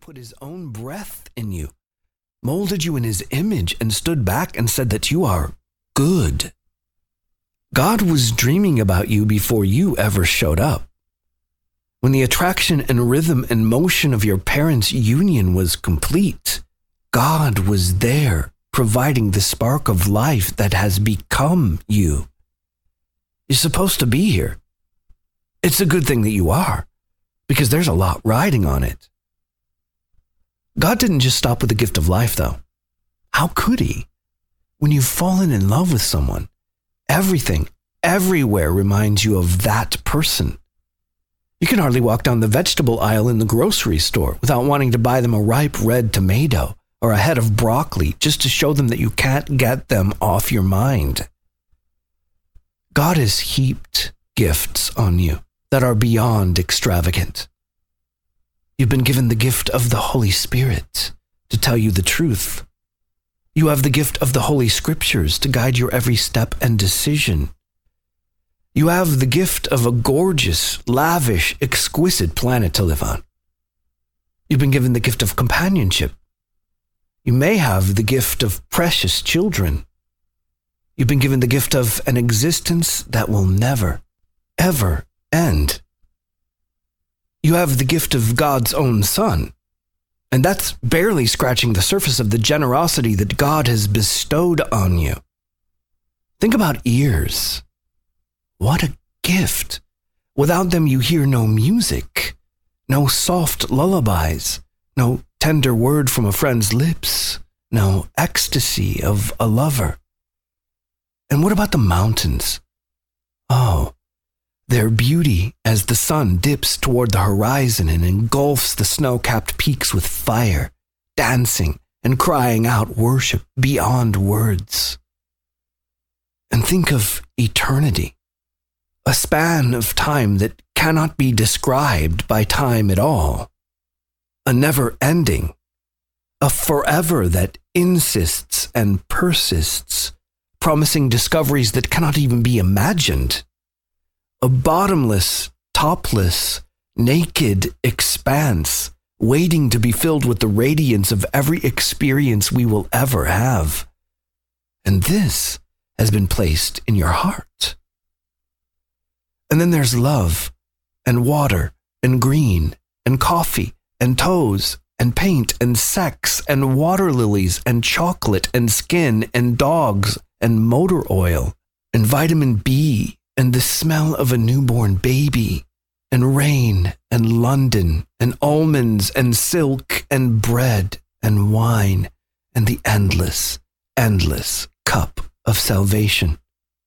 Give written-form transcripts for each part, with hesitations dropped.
put his own breath in you, molded you in his image, and stood back and said that you are good. God was dreaming about you before you ever showed up. When the attraction and rhythm and motion of your parents' union was complete, God was there, providing the spark of life that has become you. You're supposed to be here. It's a good thing that you are, because there's a lot riding on it. God didn't just stop with the gift of life, though. How could he? When you've fallen in love with someone, everything, everywhere reminds you of that person. You can hardly walk down the vegetable aisle in the grocery store without wanting to buy them a ripe red tomato or a head of broccoli just to show them that you can't get them off your mind. God has heaped gifts on you that are beyond extravagant. You've been given the gift of the Holy Spirit to tell you the truth. You have the gift of the Holy Scriptures to guide your every step and decision. You have the gift of a gorgeous, lavish, exquisite planet to live on. You've been given the gift of companionship. You may have the gift of precious children. You've been given the gift of an existence that will never, ever end. You have the gift of God's own Son, and that's barely scratching the surface of the generosity that God has bestowed on you. Think about ears. What a gift. Without them, you hear no music, no soft lullabies, no tender word from a friend's lips, no ecstasy of a lover. And what about the mountains? Oh, their beauty as the sun dips toward the horizon and engulfs the snow-capped peaks with fire, dancing and crying out worship beyond words. And think of eternity, a span of time that cannot be described by time at all, a never-ending, a forever that insists and persists, promising discoveries that cannot even be imagined. A bottomless, topless, naked expanse waiting to be filled with the radiance of every experience we will ever have. And this has been placed in your heart. And then there's love and water and green and coffee and toes and paint and sex and water lilies and chocolate and skin and dogs and motor oil and vitamin B and the smell of a newborn baby and rain and London and almonds and silk and bread and wine and the endless, endless cup of salvation.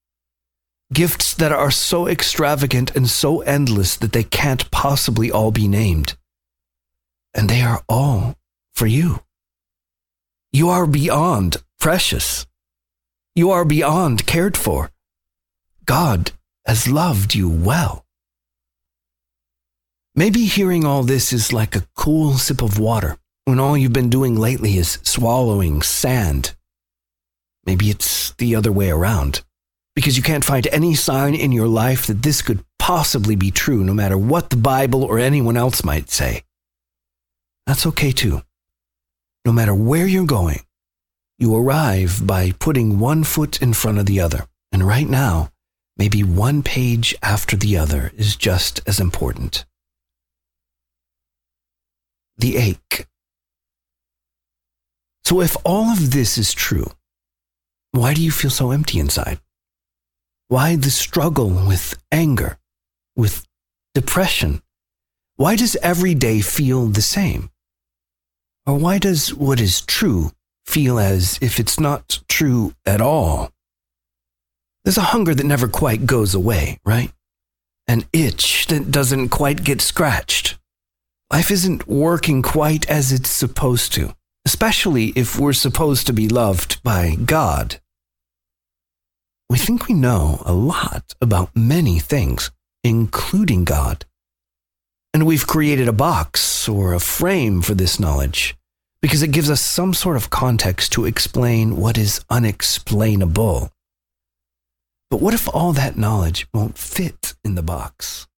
Gifts that are so extravagant and so endless that they can't possibly all be named. And they are all for you. You are beyond precious. You are beyond cared for. God has loved you well. Maybe hearing all this is like a cool sip of water when all you've been doing lately is swallowing sand. Maybe it's the other way around, because you can't find any sign in your life that this could possibly be true, no matter what the Bible or anyone else might say. That's okay too. No matter where you're going, you arrive by putting one foot in front of the other. And right now, maybe one page after the other is just as important. The ache. So if all of this is true, why do you feel so empty inside? Why the struggle with anger, with depression? Why does every day feel the same? Or why does what is true feel as if it's not true at all? There's a hunger that never quite goes away, right? An itch that doesn't quite get scratched. Life isn't working quite as it's supposed to, especially if we're supposed to be loved by God. We think we know a lot about many things, including God. And we've created a box or a frame for this knowledge because it gives us some sort of context to explain what is unexplainable. But what if all that knowledge won't fit in the box?